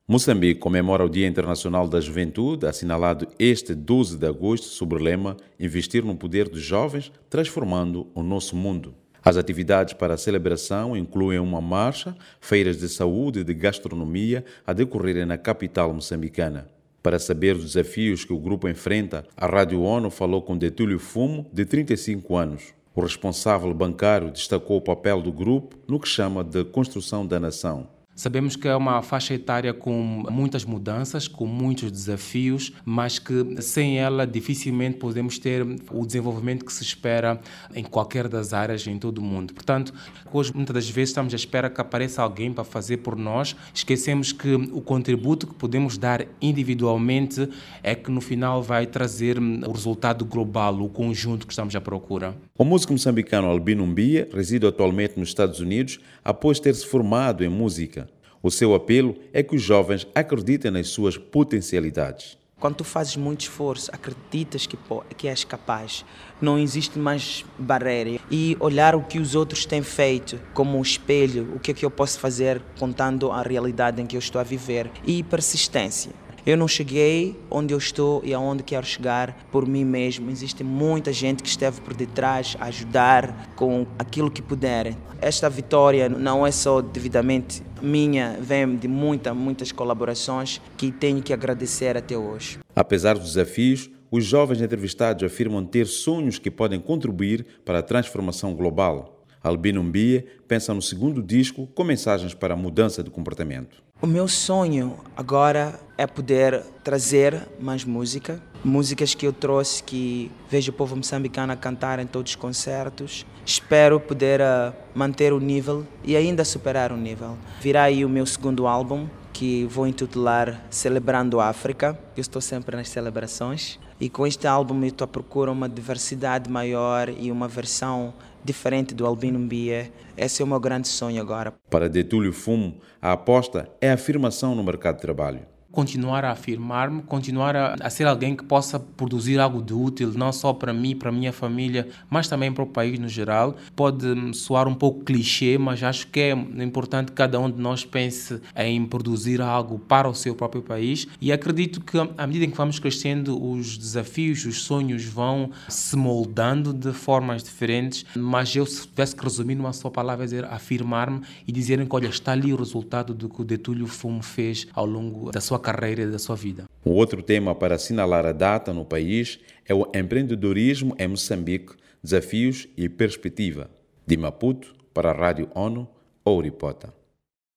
Moçambique comemora o Dia Internacional da Juventude, assinalado este 12 de agosto, sob o lema Investir no poder dos jovens, transformando o nosso mundo. As atividades para a celebração incluem uma marcha, feiras de saúde e de gastronomia a decorrerem na capital moçambicana. Para saber os desafios que o grupo enfrenta, a Rádio ONU falou com Detúlio Fumo, de 35 anos. O responsável bancário destacou o papel do grupo no que chama de construção da nação. Sabemos que é uma faixa etária com muitas mudanças, com muitos desafios, mas que sem ela dificilmente podemos ter o desenvolvimento que se espera em qualquer das áreas em todo o mundo. Portanto, hoje muitas das vezes estamos à espera que apareça alguém para fazer por nós. Esquecemos que o contributo que podemos dar individualmente é que no final vai trazer o resultado global, o conjunto que estamos à procura. O músico moçambicano Albino Mbia reside atualmente nos Estados Unidos após ter se formado em música. O seu apelo é que os jovens acreditem nas suas potencialidades. Quando tu fazes muito esforço, acreditas que és capaz, não existe mais barreira. E olhar o que os outros têm feito como um espelho, o que é que eu posso fazer contando a realidade em que eu estou a viver. E persistência. Eu não cheguei onde eu estou e aonde quero chegar por mim mesmo. Existe muita gente que esteve por detrás a ajudar com aquilo que puderem. Esta vitória não é só devidamente minha, vem de muitas colaborações que tenho que agradecer até hoje. Apesar dos desafios, os jovens entrevistados afirmam ter sonhos que podem contribuir para a transformação global. Albino Mbia pensa no segundo disco com mensagens para a mudança de comportamento. O meu sonho agora é poder trazer mais músicas que eu trouxe, que vejo o povo moçambicano a cantar em todos os concertos. Espero poder manter o nível e ainda superar o nível. Virá aí o meu segundo álbum, que vou intitular Celebrando a África. Eu estou sempre nas celebrações. E com este álbum eu estou à procura uma diversidade maior e uma versão diferente do Albino Mbia. Esse é o meu grande sonho agora. Para Detúlio Fumo, a aposta é a afirmação no mercado de trabalho. Continuar a afirmar-me, continuar a ser alguém que possa produzir algo de útil, não só para mim, para a minha família, mas também para o país no geral. Pode soar um pouco clichê, mas acho que é importante que cada um de nós pense em produzir algo para o seu próprio país. E acredito que, à medida em que vamos crescendo, os desafios, os sonhos vão se moldando de formas diferentes. Mas eu, se tivesse que resumir numa só palavra, é dizer afirmar-me e dizerem que, olha, está ali o resultado do que o Detúlio Fumo fez ao longo da sua carreira e da sua vida. Um outro tema para assinalar a data no país é o empreendedorismo em Moçambique, desafios e perspectiva. De Maputo, para a Rádio ONU, Ouripota.